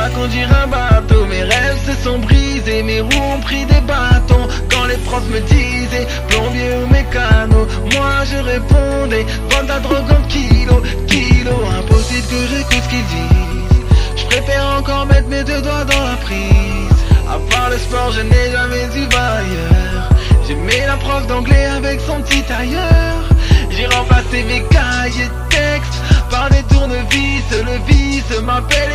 pas conduire un bateau, mes rêves se sont brisés, mes roues ont pris des bâtons. Quand les profs me disaient plombier ou mécano, moi je répondais vendre la drogue en kilo. Impossible que j'écoute ce qu'ils disent, je préfère encore mettre mes deux doigts dans la prise. À part le sport je n'ai jamais eu ailleurs. J'aimais la prof d'anglais avec son petit tailleur. J'ai remplacé mes cahiers de texte par des tournevis, le vice m'appelle